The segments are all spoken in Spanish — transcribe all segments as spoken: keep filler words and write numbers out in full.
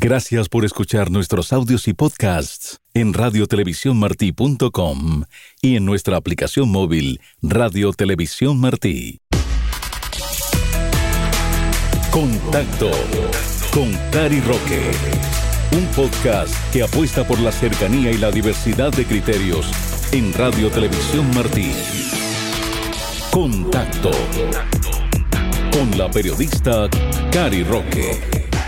Gracias por escuchar nuestros audios y podcasts en radio televisión martí punto com y en nuestra aplicación móvil Radio Televisión Martí. Contacto con Cari Roque. Un podcast que apuesta por la cercanía y la diversidad de criterios en Radio Televisión Martí. Contacto con la periodista Cari Roque.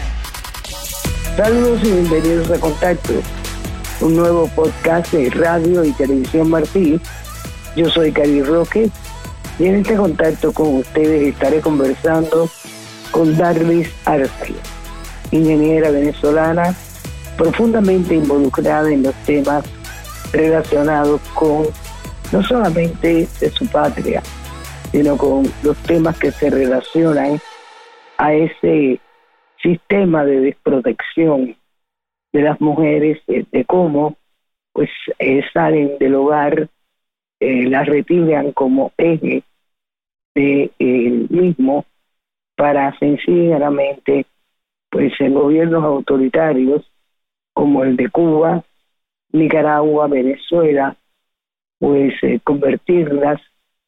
Saludos y bienvenidos a Contacto, un nuevo podcast de Radio y Televisión Martí. Yo soy Cari Roque y en este contacto con ustedes estaré conversando con Darlis Arce, ingeniera venezolana profundamente involucrada en los temas relacionados con no solamente de su patria, sino con los temas que se relacionan a ese sistema de desprotección de las mujeres, de, de cómo pues eh, salen del hogar, eh, las retiran como eje de eh, mismo para sencillamente pues en gobiernos autoritarios como el de Cuba, Nicaragua, Venezuela, pues eh, convertirlas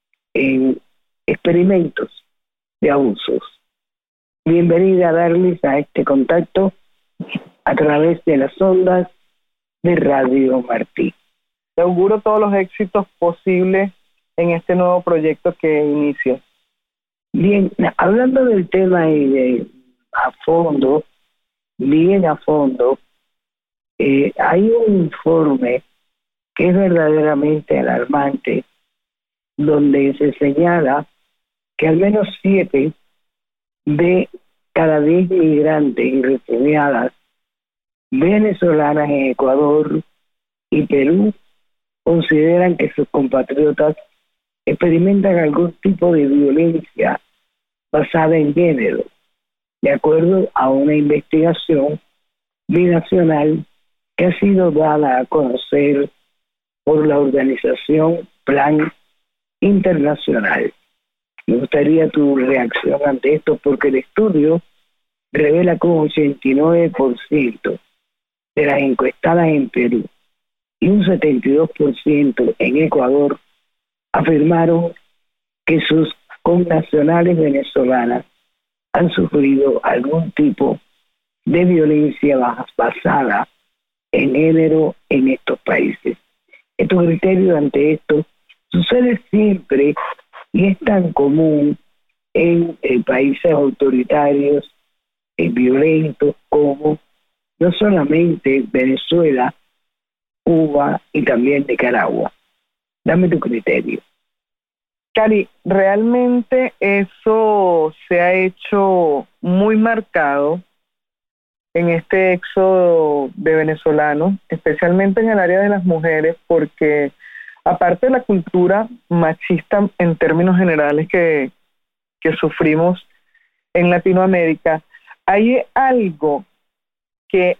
en experimentos de abusos. Bienvenida, Darlis, a este contacto a través de las ondas de Radio Martí. Te auguro todos los éxitos posibles en este nuevo proyecto que inicia. Bien, hablando del tema y de a fondo, bien a fondo, eh, hay un informe que es verdaderamente alarmante, donde se señala que al menos siete de cada diez migrantes y refugiadas venezolanas en Ecuador y Perú consideran que sus compatriotas experimentan algún tipo de violencia basada en género, de acuerdo a una investigación binacional que ha sido dada a conocer por la organización Plan Internacional. Me gustaría tu reacción ante esto, porque el estudio revela que un ochenta y nueve por ciento de las encuestadas en Perú y un setenta y dos por ciento en Ecuador afirmaron que sus connacionales venezolanas han sufrido algún tipo de violencia basada en género en estos países. Estos criterios ante esto sucede siempre y es tan común en eh, países autoritarios, eh, violentos, como no solamente Venezuela, Cuba y también Nicaragua. Dame tu criterio. Cari, realmente eso se ha hecho muy marcado en este éxodo de venezolanos, especialmente en el área de las mujeres, porque aparte de la cultura machista en términos generales que, que sufrimos en Latinoamérica, hay algo que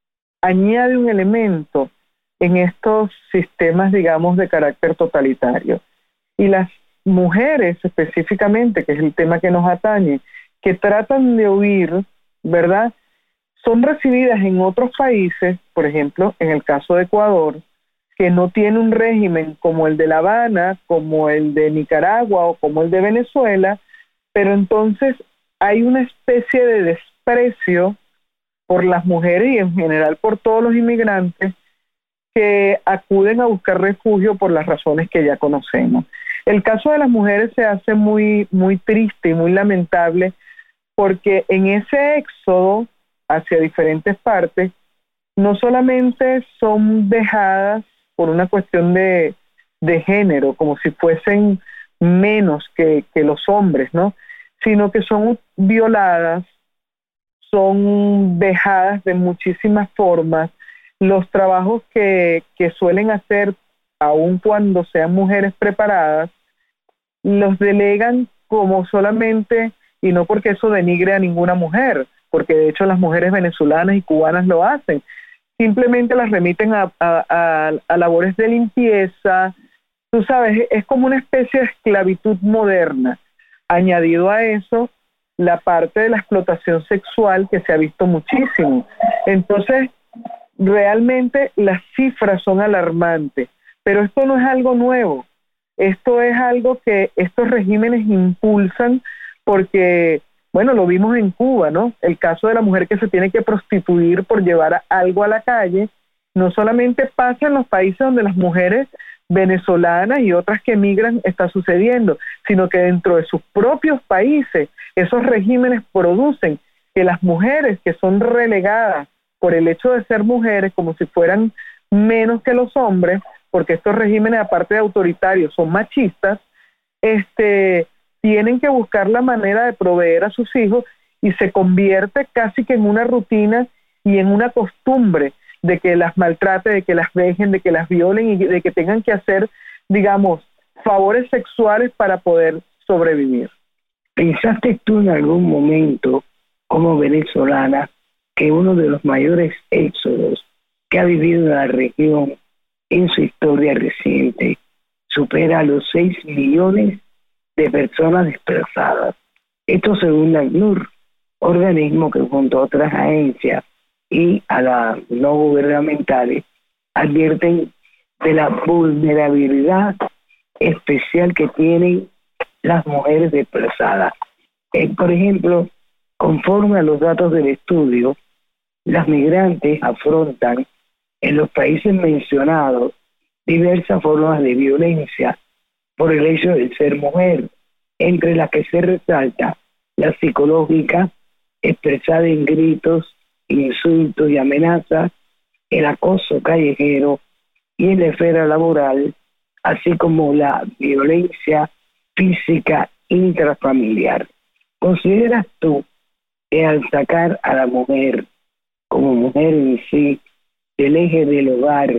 añade un elemento en estos sistemas, digamos, de carácter totalitario. Y las mujeres específicamente, que es el tema que nos atañe, que tratan de huir, ¿verdad?, son recibidas en otros países, por ejemplo, en el caso de Ecuador, que no tiene un régimen como el de La Habana, como el de Nicaragua o como el de Venezuela, pero entonces hay una especie de desprecio por las mujeres y en general por todos los inmigrantes que acuden a buscar refugio por las razones que ya conocemos. El caso de las mujeres se hace muy, muy triste y muy lamentable, porque en ese éxodo hacia diferentes partes no solamente son dejadas por una cuestión de, de género, como si fuesen menos que, que los hombres, ¿no?, sino que son violadas, son dejadas de muchísimas formas. Los trabajos que, que suelen hacer, aun cuando sean mujeres preparadas, los delegan como solamente, y no porque eso denigre a ninguna mujer, porque de hecho las mujeres venezolanas y cubanas lo hacen, simplemente las remiten a, a, a, a labores de limpieza. Tú sabes, es como una especie de esclavitud moderna. Añadido a eso, la parte de la explotación sexual que se ha visto muchísimo. Entonces, realmente las cifras son alarmantes, pero esto no es algo nuevo. Esto es algo que estos regímenes impulsan porque, bueno, lo vimos en Cuba, ¿no? El caso de la mujer que se tiene que prostituir por llevar algo a la calle, no solamente pasa en los países donde las mujeres venezolanas y otras que emigran está sucediendo, sino que dentro de sus propios países esos regímenes producen que las mujeres que son relegadas por el hecho de ser mujeres como si fueran menos que los hombres, porque estos regímenes aparte de autoritarios son machistas, este, tienen que buscar la manera de proveer a sus hijos y se convierte casi que en una rutina y en una costumbre de que las maltraten, de que las dejen, de que las violen y de que tengan que hacer, digamos, favores sexuales para poder sobrevivir. ¿Pensaste tú en algún momento, como venezolana, que uno de los mayores éxodos que ha vivido la región en su historia reciente supera los seis millones de personas desplazadas? Esto según la ACNUR, organismo que junto a otras agencias y a las no gubernamentales advierten de la vulnerabilidad especial que tienen las mujeres desplazadas. Eh, por ejemplo, conforme a los datos del estudio, las migrantes afrontan en los países mencionados diversas formas de violencia por el hecho de ser mujer, entre las que se resalta la psicológica, expresada en gritos, insultos y amenazas, el acoso callejero y en la esfera laboral, así como la violencia física intrafamiliar. ¿Consideras tú que al sacar a la mujer como mujer en sí del eje del hogar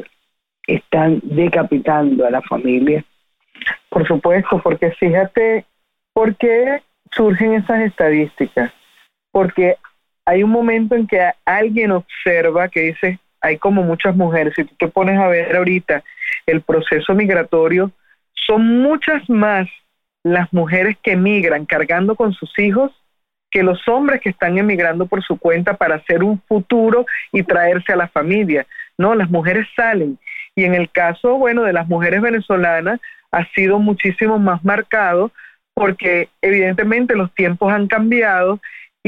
están decapitando a la familia? Por supuesto, porque fíjate, ¿por qué surgen esas estadísticas? Porque hay un momento en que alguien observa que dice, hay como muchas mujeres, si tú te pones a ver ahorita el proceso migratorio, son muchas más las mujeres que emigran cargando con sus hijos que los hombres que están emigrando por su cuenta para hacer un futuro y traerse a la familia. No, las mujeres salen. Y en el caso, bueno, de las mujeres venezolanas ha sido muchísimo más marcado porque evidentemente los tiempos han cambiado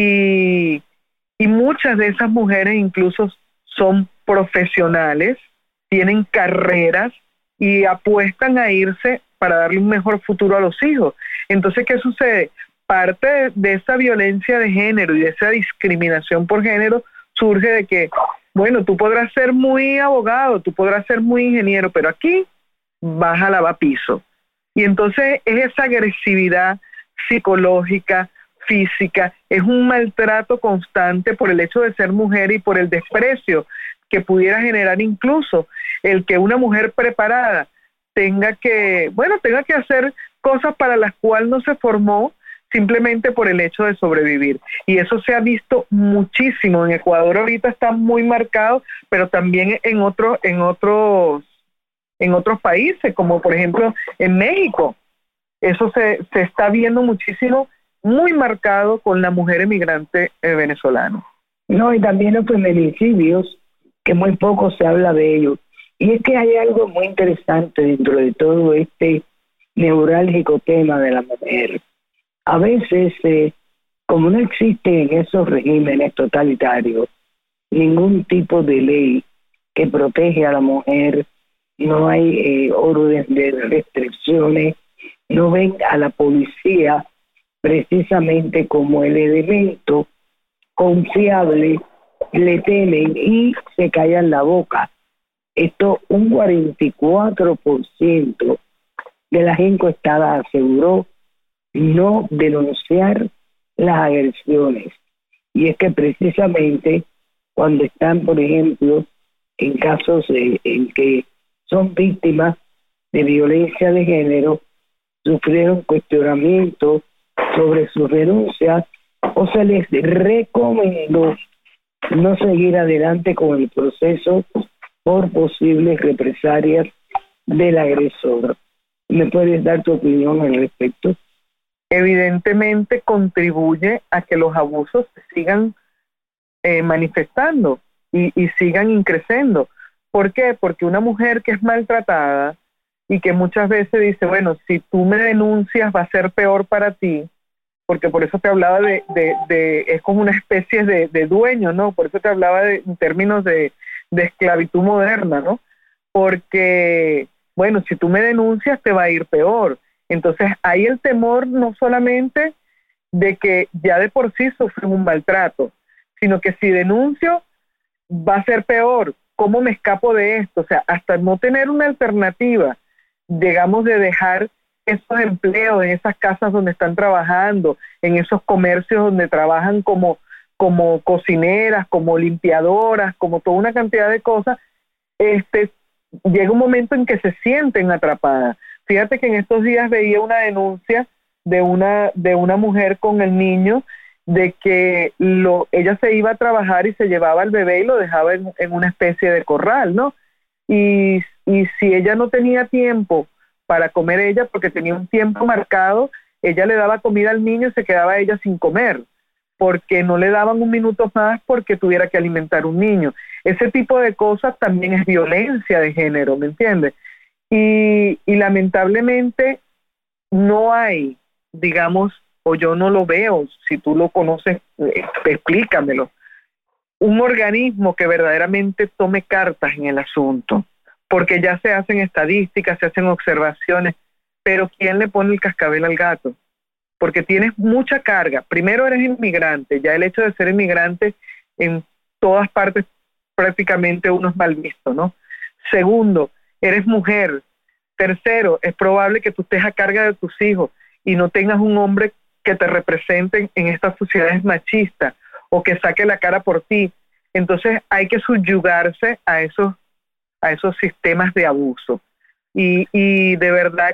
y, y muchas de esas mujeres incluso son profesionales, tienen carreras y apuestan a irse para darle un mejor futuro a los hijos. Entonces, ¿qué sucede? Parte de, de esa violencia de género y de esa discriminación por género surge de que, bueno, tú podrás ser muy abogado, tú podrás ser muy ingeniero, pero aquí vas a lavapiso. Y entonces es esa agresividad psicológica, física, es un maltrato constante por el hecho de ser mujer y por el desprecio que pudiera generar incluso el que una mujer preparada tenga que, bueno, tenga que hacer cosas para las cuales no se formó simplemente por el hecho de sobrevivir. Y eso se ha visto muchísimo. En Ecuador ahorita está muy marcado, pero también en otros, en otros, en otros países, como por ejemplo en México. Eso se, se está viendo muchísimo, muy marcado con la mujer emigrante eh, venezolana. No, y también los feminicidios, que muy poco se habla de ellos. Y es que hay algo muy interesante dentro de todo este neurálgico tema de la mujer. A veces, eh, como no existe en esos regímenes totalitarios ningún tipo de ley que protege a la mujer, no hay eh, orden de restricciones, no ven a la policía precisamente como el elemento confiable, le temen y se callan la boca. Esto, un cuarenta y cuatro por ciento de las encuestadas aseguró no denunciar las agresiones. Y es que precisamente cuando están, por ejemplo, en casos de, en que son víctimas de violencia de género, sufrieron cuestionamientos sobre sus denuncias o se les recomendó no seguir adelante con el proceso por posibles represalias del agresor. ¿Me puedes dar tu opinión al respecto? evidentemente contribuye a que los abusos sigan eh, manifestando y, y sigan increciendo. ¿Por qué? Porque una mujer que es maltratada y que muchas veces dice, bueno, si tú me denuncias va a ser peor para ti, porque por eso te hablaba de, de, de es como una especie de, de dueño, ¿no? Por eso te hablaba de, en términos de, de esclavitud moderna, ¿no? Porque, bueno, si tú me denuncias te va a ir peor. Entonces hay el temor no solamente de que ya de por sí sufren un maltrato, sino que si denuncio va a ser peor. ¿Cómo me escapo de esto? O sea, hasta no tener una alternativa, digamos, de dejar esos empleos en esas casas donde están trabajando, en esos comercios donde trabajan como, como cocineras, como limpiadoras, como toda una cantidad de cosas, este, llega un momento en que se sienten atrapadas. Fíjate que en estos días veía una denuncia de una, de una mujer con el niño, de que lo, ella se iba a trabajar y se llevaba al bebé y lo dejaba en, en una especie de corral, ¿no? Y, y si ella no tenía tiempo para comer ella, porque tenía un tiempo marcado, ella le daba comida al niño y se quedaba ella sin comer, porque no le daban un minuto más porque tuviera que alimentar un niño. Ese tipo de cosas también es violencia de género, ¿me entiendes? Y, y lamentablemente no hay, digamos, o yo no lo veo, si tú lo conoces, eh, explícamelo, un organismo que verdaderamente tome cartas en el asunto, porque ya se hacen estadísticas, se hacen observaciones, pero ¿quién le pone el cascabel al gato? Porque tienes mucha carga. Primero, eres inmigrante, ya el hecho de ser inmigrante en todas partes prácticamente uno es mal visto, ¿no? Segundo, eres mujer. Tercero, es probable que tú estés a cargo de tus hijos y no tengas un hombre que te represente en estas sociedades machistas o que saque la cara por ti. Entonces hay que subyugarse a esos, a esos sistemas de abuso. Y, y de verdad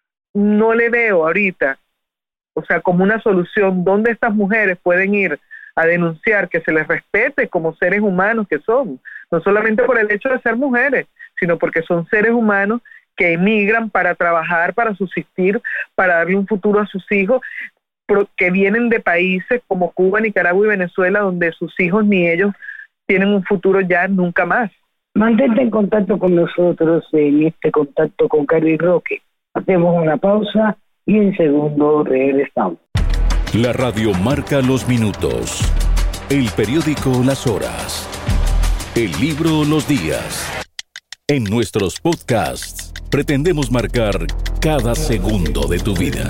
no le veo ahorita, o sea, como una solución donde estas mujeres pueden ir a denunciar, que se les respete como seres humanos que son, no solamente por el hecho de ser mujeres, sino porque son seres humanos que emigran para trabajar, para subsistir, para darle un futuro a sus hijos, que vienen de países como Cuba, Nicaragua y Venezuela, donde sus hijos ni ellos tienen un futuro ya nunca más. Mantente en contacto con nosotros en este contacto con Cari Roque. Hacemos una pausa y en segundo regresamos. La radio marca los minutos, el periódico las horas, el libro los días. En nuestros podcasts pretendemos marcar cada segundo de tu vida.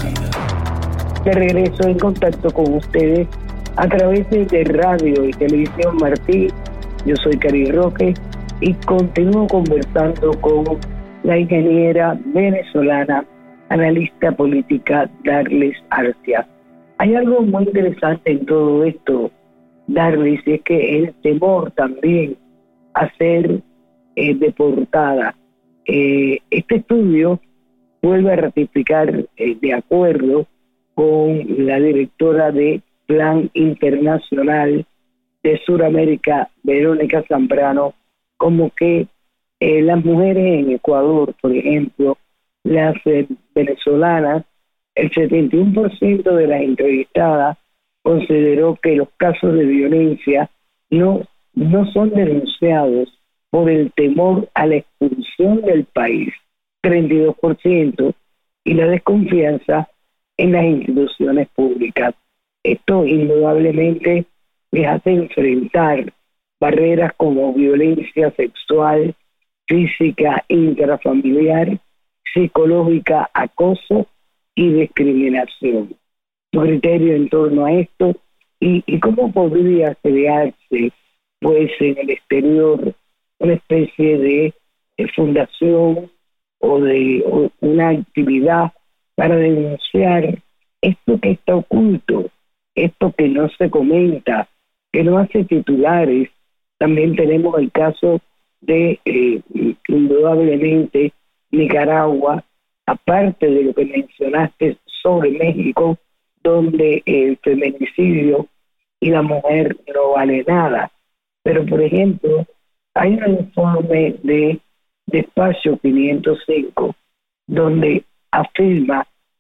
De regreso en contacto con ustedes a través de Radio y Televisión Martí. Yo soy Cari Roque y continúo conversando con la ingeniera venezolana, analista política Darlis Arcia. Hay algo muy interesante en todo esto, Darlis, es que el temor también a ser eh, deportada. Eh, este estudio vuelve a ratificar, eh, de acuerdo con la directora de Plan Internacional de Sudamérica, Verónica Zambrano, como que eh, las mujeres en Ecuador, por ejemplo, las eh, venezolanas, el setenta y uno por ciento de las entrevistadas consideró que los casos de violencia no, no son denunciados por el temor a la expulsión del país, treinta y dos por ciento, y la desconfianza en las instituciones públicas. Esto indudablemente les hace enfrentar barreras como violencia sexual, física, intrafamiliar, psicológica, acoso y discriminación. Tu criterio en torno a esto y, y cómo podría crearse, pues, en el exterior una especie de, de fundación o de o una actividad para denunciar esto que está oculto, esto que no se comenta, que no hace titulares. También tenemos el caso de, eh, indudablemente, Nicaragua, aparte de lo que mencionaste sobre México, donde el feminicidio y la mujer no vale nada. Pero, por ejemplo, hay un informe de, de Espacio quinientos cinco donde afirma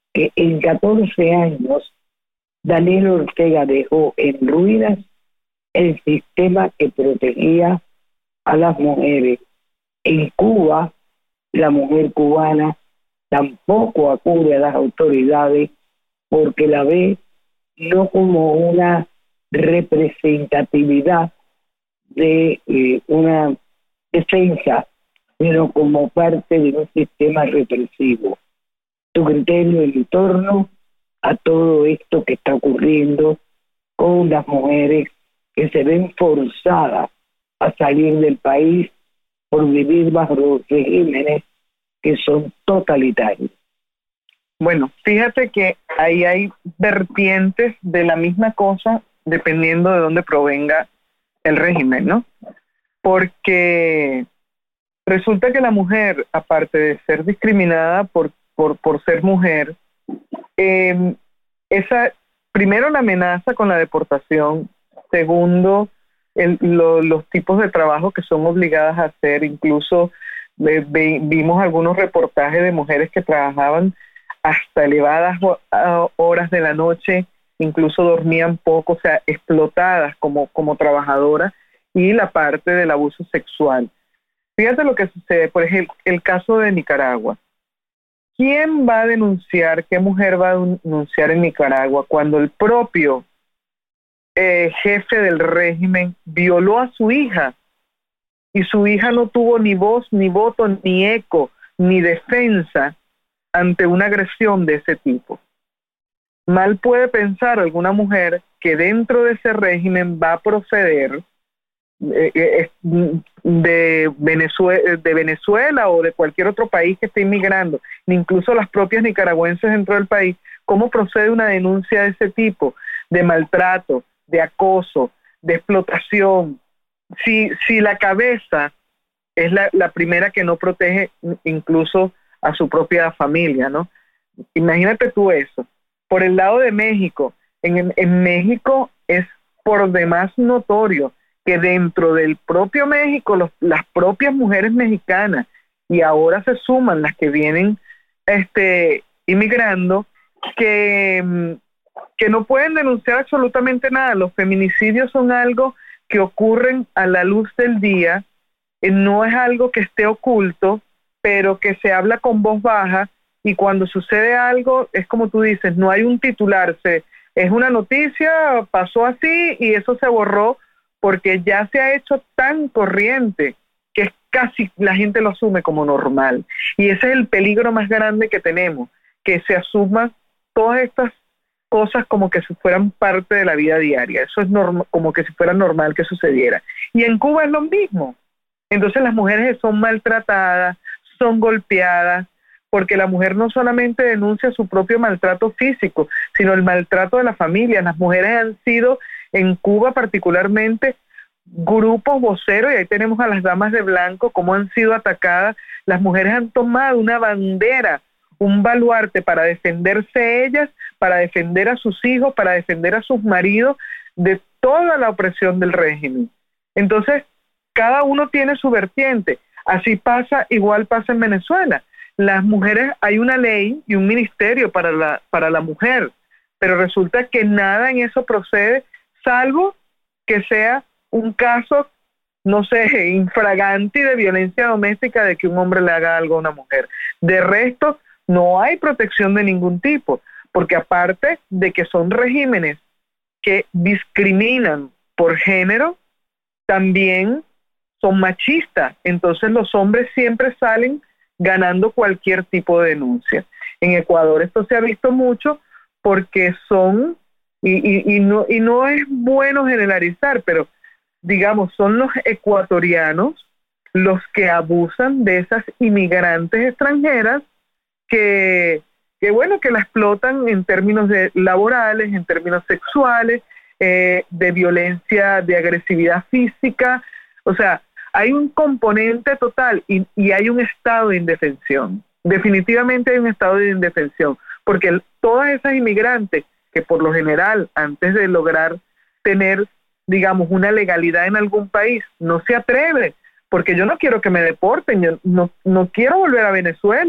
que en catorce años Daniel Ortega dejó en ruinas el sistema que protegía a las mujeres. En Cuba, la mujer cubana tampoco acude a las autoridades porque la ve no como una representatividad de eh, una defensa, sino como parte de un sistema represivo. Tu criterio en torno a todo esto que está ocurriendo con las mujeres que se ven forzadas a salir del país por vivir bajo los regímenes que son totalitarios. Bueno, fíjate que ahí hay vertientes de la misma cosa dependiendo de dónde provenga el régimen, ¿no? Porque resulta que la mujer, aparte de ser discriminada por, por, por ser mujer, eh, esa, primero la amenaza con la deportación, segundo, el, lo, los tipos de trabajo que son obligadas a hacer, incluso eh, ve, vimos algunos reportajes de mujeres que trabajaban hasta elevadas horas de la noche, incluso dormían poco, o sea, explotadas como, como trabajadoras, y la parte del abuso sexual. Fíjate lo que sucede, por ejemplo, el caso de Nicaragua. ¿Quién va a denunciar, qué mujer va a denunciar en Nicaragua cuando el propio eh, jefe del régimen violó a su hija y su hija no tuvo ni voz, ni voto, ni eco, ni defensa ante una agresión de ese tipo? Mal puede pensar alguna mujer que dentro de ese régimen va a proceder eh, de, Venezuela, de Venezuela o de cualquier otro país que esté inmigrando, incluso las propias nicaragüenses dentro del país. ¿Cómo procede una denuncia de ese tipo? De maltrato, de acoso, de explotación. Si, si la cabeza es la, la primera que no protege incluso a su propia familia, ¿no? Imagínate tú eso. Por el lado de México, en, en México es por demás notorio que dentro del propio México, los, las propias mujeres mexicanas, y ahora se suman las que vienen este, inmigrando, que, que no pueden denunciar absolutamente nada. Los feminicidios son algo que ocurren a la luz del día, eh, no es algo que esté oculto, pero que se habla con voz baja, y cuando sucede algo, es como tú dices, no hay un titular, se, es una noticia, pasó así, y eso se borró, porque ya se ha hecho tan corriente que es casi la gente lo asume como normal. Y ese es el peligro más grande que tenemos, que se asuman todas estas cosas como que si fueran parte de la vida diaria. Eso es norm- como que si fuera normal que sucediera. Y en Cuba es lo mismo. Entonces las mujeres son maltratadas, son golpeadas, porque la mujer no solamente denuncia su propio maltrato físico, sino el maltrato de la familia. Las mujeres han sido, en Cuba particularmente, grupos voceros, y ahí tenemos a las damas de blanco, cómo han sido atacadas. Las mujeres han tomado una bandera, un baluarte para defenderse ellas, para defender a sus hijos, para defender a sus maridos de toda la opresión del régimen. Entonces, cada uno tiene su vertiente. Así pasa, igual pasa en Venezuela. Las mujeres, hay una ley y un ministerio para la, para la mujer, pero resulta que nada en eso procede, salvo que sea un caso, no sé, infragante de violencia doméstica, de que un hombre le haga algo a una mujer. De resto, no hay protección de ningún tipo, porque aparte de que son regímenes que discriminan por género, también son machistas. Entonces los hombres siempre salen ganando cualquier tipo de denuncia. En Ecuador esto se ha visto mucho porque son, y, y, y, no, y no es bueno generalizar, pero digamos, son los ecuatorianos los que abusan de esas inmigrantes extranjeras que, que bueno, que la explotan en términos de laborales, en términos sexuales, eh, de violencia, de agresividad física. O sea, hay un componente total y, y hay un estado de indefensión. Definitivamente hay un estado de indefensión, porque el, todas esas inmigrantes que por lo general, antes de lograr tener, digamos, una legalidad en algún país, no se atreven, porque yo no quiero que me deporten, yo no, no quiero volver a Venezuela,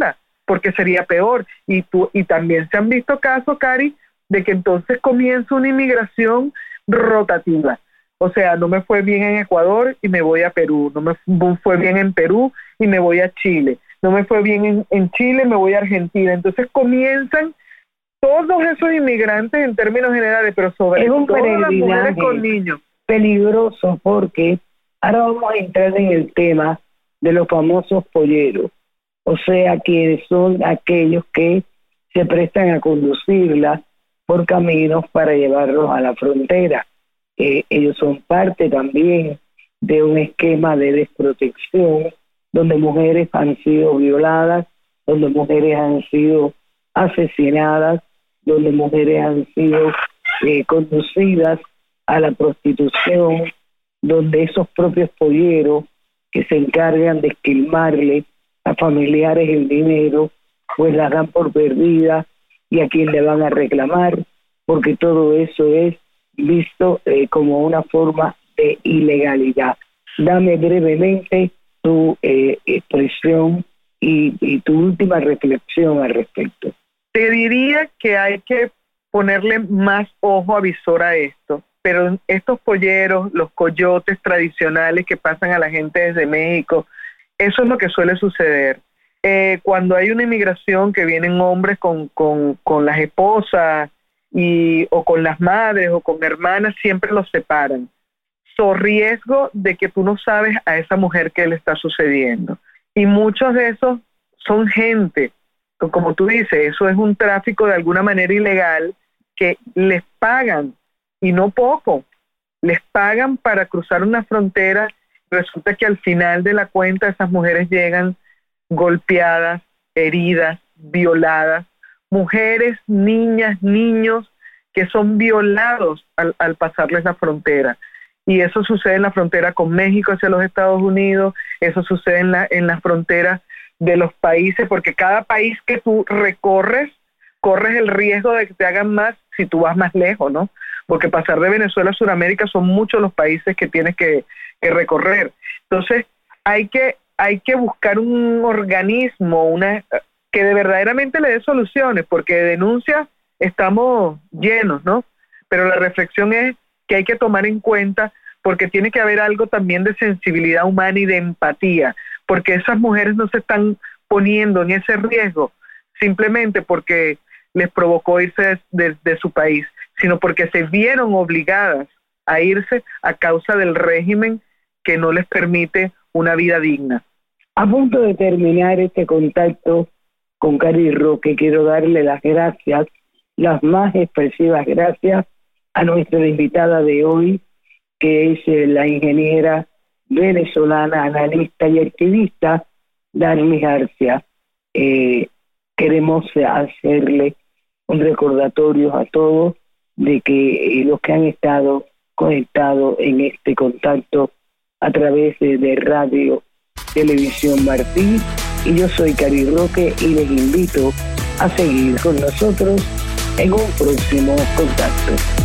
porque sería peor. Y, tú, y también se han visto casos, Cari, de que entonces comienza una inmigración rotativa. O sea, no me fue bien en Ecuador y me voy a Perú, no me fue bien en Perú y me voy a Chile, no me fue bien en, en Chile, me voy a Argentina. Entonces comienzan todos esos inmigrantes en términos generales, pero sobre es un todo las mujeres con niños. Peligroso, porque ahora vamos a entrar en el tema de los famosos polleros, o sea, quienes son aquellos que se prestan a conducirlas por caminos para llevarlos a la frontera. Eh, ellos son parte también de un esquema de desprotección, donde mujeres han sido violadas, donde mujeres han sido asesinadas, donde mujeres han sido eh, conducidas a la prostitución, donde esos propios polleros que se encargan de esquilmarle a familiares el dinero, pues las dan por perdida y a quien le van a reclamar, porque todo eso es visto eh, como una forma de ilegalidad. Dame brevemente tu eh, expresión y, y tu última reflexión al respecto. Te diría que hay que ponerle más ojo avisor a esto, pero estos polleros, los coyotes tradicionales que pasan a la gente desde México, eso es lo que suele suceder. Eh, cuando hay una inmigración que vienen hombres con, con, con las esposas y, o con las madres o con hermanas, siempre los separan. So riesgo de que tú no sabes a esa mujer qué le está sucediendo. Y muchos de esos son gente, como tú dices, eso es un tráfico de alguna manera ilegal que les pagan, y no poco, les pagan para cruzar una frontera. Resulta que al final de la cuenta esas mujeres llegan golpeadas, heridas, violadas, mujeres, niñas, niños que son violados al, al pasarles la frontera. Y eso sucede en la frontera con México hacia los Estados Unidos, eso sucede en la, en la frontera de los países, porque cada país que tú recorres, corres el riesgo de que te hagan más si tú vas más lejos, ¿no? Porque pasar de Venezuela a Sudamérica son muchos los países que tienes que, que recorrer. Entonces, hay que, hay que buscar un organismo una que de verdaderamente le dé soluciones, porque de denuncias estamos llenos, ¿no? Pero la reflexión es que hay que tomar en cuenta, porque tiene que haber algo también de sensibilidad humana y de empatía, porque esas mujeres no se están poniendo en ese riesgo simplemente porque les provocó irse de, de, de su país, sino porque se vieron obligadas a irse a causa del régimen que no les permite una vida digna. A punto de terminar este contacto con Cari Roque, quiero darle las gracias, las más expresivas gracias a nuestra invitada de hoy, que es eh, la ingeniera venezolana, analista y activista, Darlis García. Eh, queremos hacerle un recordatorio a todos de que eh, los que han estado conectados en este contacto a través de, de Radio Televisión Martí, y yo soy Cari Roque y les invito a seguir con nosotros en un próximo contacto.